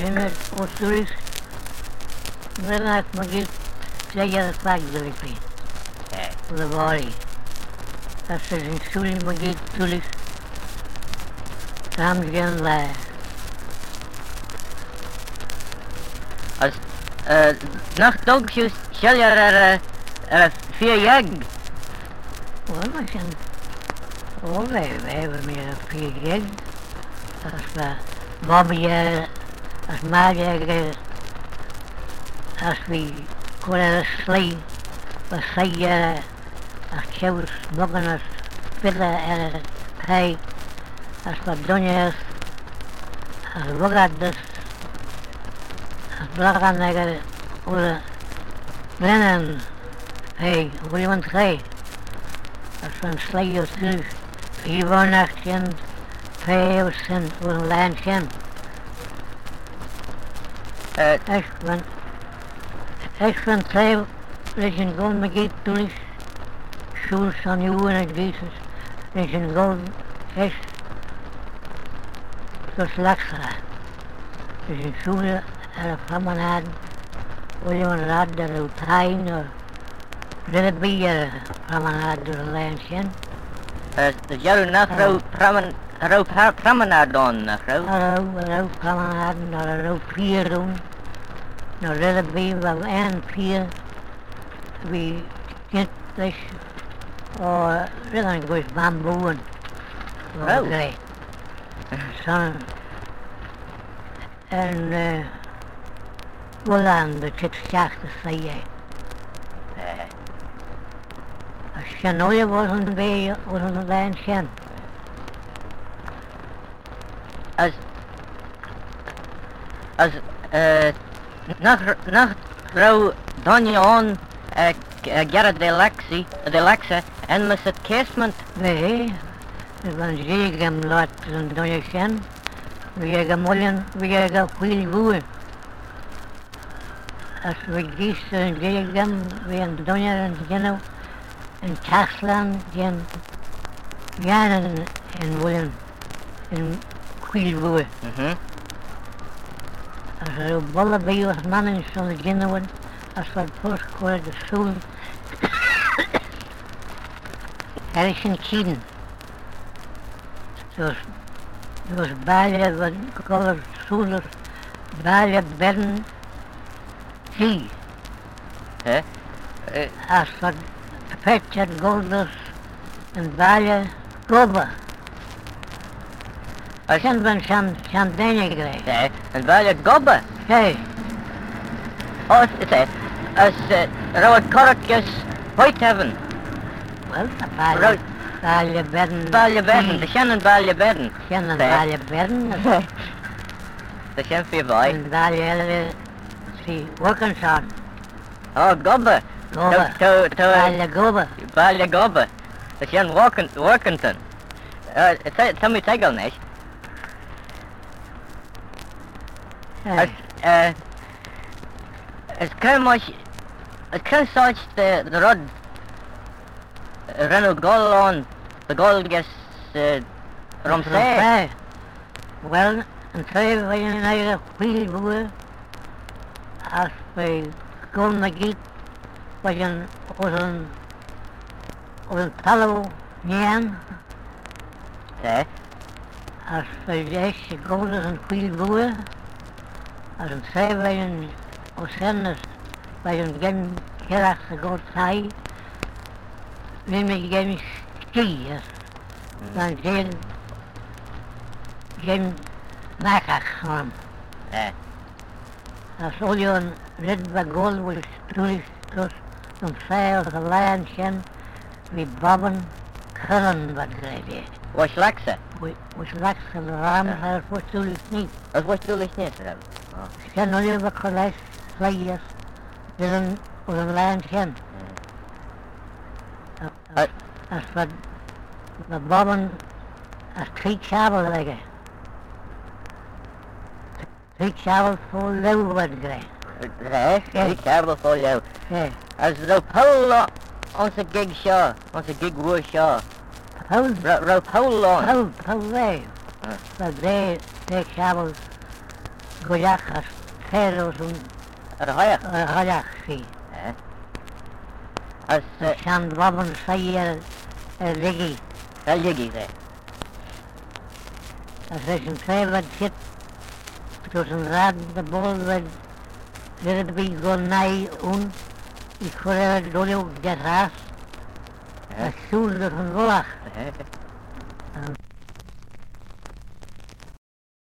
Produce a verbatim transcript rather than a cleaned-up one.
in het Oost-Turis. Dan ik mag ik zeggen dat vaak dat ik ben. Voor de body. Als ze in Suli mag ik Turis. Samen gaan wij. Als, uh, nach dogjes shall je er, er vier jag. Wel, maar zijn. Oh, wij, wij hebben meer dan vier gek. Als we Bobby, als Maarten, als we kunnen slee, als zij, als Kjous, Mokken, als Pille en hij, als wat Donjes, als Wogadus, als Blaganegger, oder Rennen, hey, hoe iemand gij, als van slee of terug, vier woonnachtjen, twee of cent voor een lijntje. Uh, Echt van, echt van twee, dat is een gold met toelicht, schoens van jou en het Jezus, dat is een gold, echt, zoals lakstra. Dat is een schoenen en een famanaden, hoe je een raad door de trein, of dit bier famanaden door een lijntje. uh, jij nach ro pramen, ro pramenaar dan, nach ro. Hallo, hallo, famanaden, naar een vier doen. Nou, dat ben we en vier. We kind dus, oh, dat is goed bamboen. Oh. Oké. Zo. En, eh, hoe lang de zit zachte zei jij? Als je nooit was een beetje, was een lijn zijn. Als, als, uh, nach, nach ro dan on, uh, Gerrit de Lexie, de Lexe, en met het casement. Nee, dat was zeker een lot een donje zijn. We hebben mollen, we hebben veel woe. Als we gisteren zeggen, we hebben donje en geno, in Tasland, gen, janen en wollen, in veel woe. Mhm. Als er op bolle bij was mannen zullen geno, als we het voortkomen de school. Er is een kien. Zoals, zoals Balje, wat kolder, zoeler, Balje, Bern, zie. Hè? Uh, Als wat Petje, Golders en Balje, Gobe. als, Zijn we zijn, zijn dingen geweest. ja, en wel je gobbe. Hey, Oh, het is, als, uh, ro het korkjes hout hebben. wel, Balje, Rood. Balje, Bern, Wel je bedden, de zijn wel bedden. Zijn een Nee. Balje, Bern, De zijn vier bij. en Balje, zie, Workensaan, Oh, gobbe. Gobe, To, to, Balje, Gobe. wel je gobbe. De zijn Workington. Uh, het is, het is tegel niet. Als, Hey. uh, het kan maar, het kan zoals de, de rod, Renault Gollon, de Golges, uh, Romsee. Romsee. Wel, een twee van je eigen goede boer. Als we komen giet, was een, was een, was een talo niet. Ja. Als we deze komen een goede boer. Als een twee van je oceanus, bij een gen gerachte god zei. Neem ik geen skiers. Dan geen, geen nakig gewoon. Ja. Als al je een red bagol was terug, dus een zeil geleid zijn, wie babben kunnen wat grijpen. Was lakse. Was laks en de ramen haar voor terug niet. Dat was natuurlijk niet zo. Ik kan nog niet wat gelijk slijers, willen op een lijn zijn. Als, als wat, wat babben als kriegschabel leggen. Kriegschabel voor leeuw wat grijpen. Ja, ik heb het voor jou. Ja. Als de Polo, onze gig show, onze gig woer show. Hold, Ro Polo. hold, hold, wij. Ja. Dat wij, kriegschabel, goiach as feros un Ar hoiach. goiach si. Eh. As uh, Shan waban sai er er ligi. Helgi de. As is een vijfwad zit. Tos een raad de bol wad. Weer de big go nai un. Ik hoor er dolio de raas. Eh. As soer de van golach. Eh.